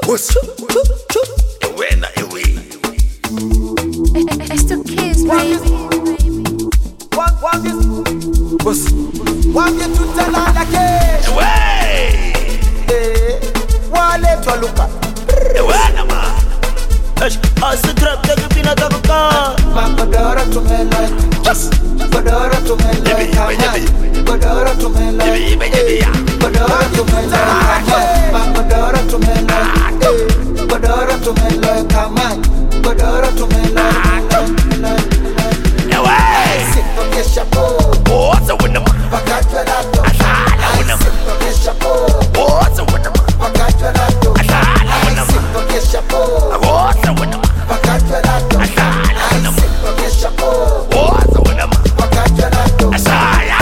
What's Ewena ewe. It's the kids, baby. What's Wambie tutalala kesho. Wale twaluka. Ewena ma. Asa trap take pina taka. Makodoro tumela. Kodoro tumela. Kodoro tumela. Kodoro tumela. Makodoro tumela. Kodoro tumela kama. Kodoro tumela. Sipo kesha po. What's a winner ma. Pakatwa lato. Asala winner ma. Sipo kesha po. What's a winner ma. Pakatwa lato. Asala winner ma. Sipo kesha po. What's a winner ma. Pakatwa lato. Asala winner ma. Sipo kesha po. What's a winner ma. Pakatwa lato. Asaya.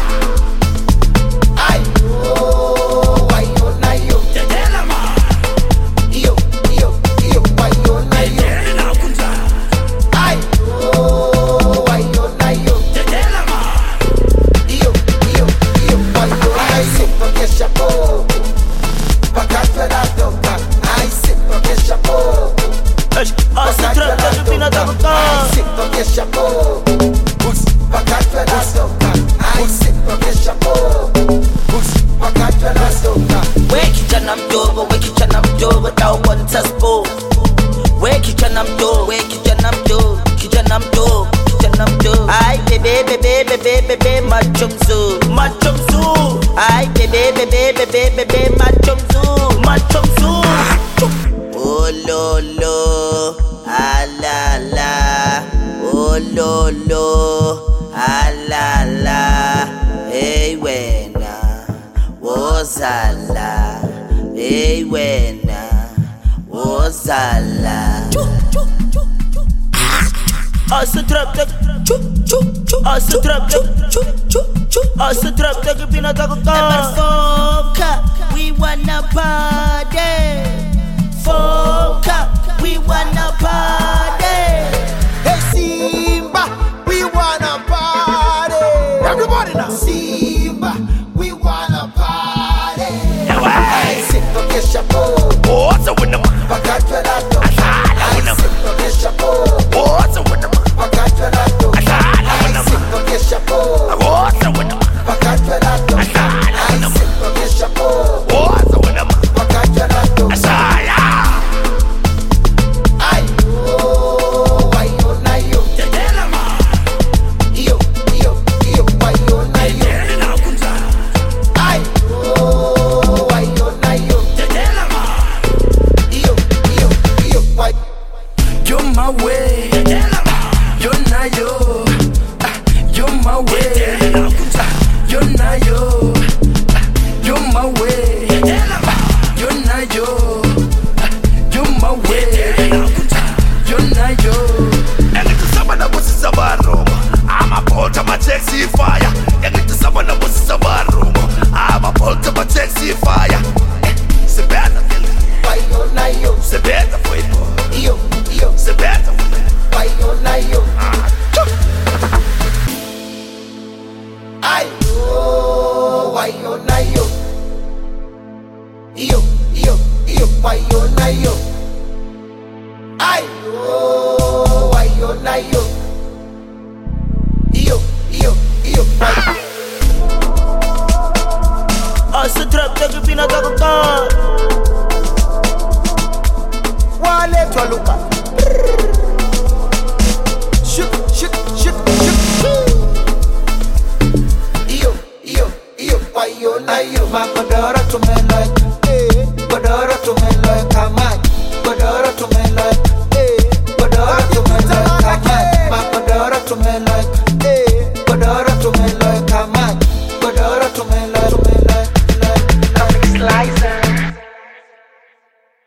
Ayo, wayo na yo. Tedela ma. Iyo, wayo na yo. Tedela kunza. Ayo, wayo na yo. Tedela ma. Iyo, wayo na yo. Sipo kesha po. Pakatwa lato. Ay, sipo kesha po. Asa trap take pina taka. Sipo kesha po. Pakatwa lato. Ay, sipo kesha po. Pakatwa lato. We kijana mdogo, dau wanta spo. We kijana mdogo, kijana mdogo. Ay bebe macho mzuri. Ay bebe macho mzuri. Oh lo, alala. Oh lo, alala. Hey wena, wozala. Hey wena, wozala. Asa trap take, asa trap take pina taka. Foka, we wanna party. Foka, we wanna party. Hey Simba, we wanna party. Everybody now. Simba, we wanna party. Away. Sipo kesha po. What's a winner ma. Pakatwa lato. Asala winner ma. Sipo kesha po. What's a winner ma. Pakatwa lato. Asala winner ma. Sipo kesha po. What's a winner ma. Pakatwa lato. Asala winner ma. Sipo kesha po. What's a winner ma. Pakatwa lato. Asaya. Ayo, wayo na yo. Tedela ma. Iyo, wayo na yo. Tedela kunza. Ayo, wayo na yo. Tedela ma. Iyo, wayo. You're my way, Tedela ma. you're not yo. You're my way, Tedela kunza. you're not yo. You're my way, Tedela ma. you're not yo. You're my way, Tedela kunza. you're not yo. Engitisaba na bosi sabarumo. Amapolta ma taxi fire. Engitisaba na bosi sabarumo. Amapolta ma taxi fire. Sebeta tele. Wayo na yo. Sebeta foi po. Iyo, Sebeta foi. wayo na yo. Ayo, wayo na yo. Iyo, wayo na yo. Ayo, wayo na yo. Iyo, wayo. Asa trap take pina taka. Wale twaluka. Shuk. Iyo, wayo na yo. Makodoro tumela. Kodoro tumela kama.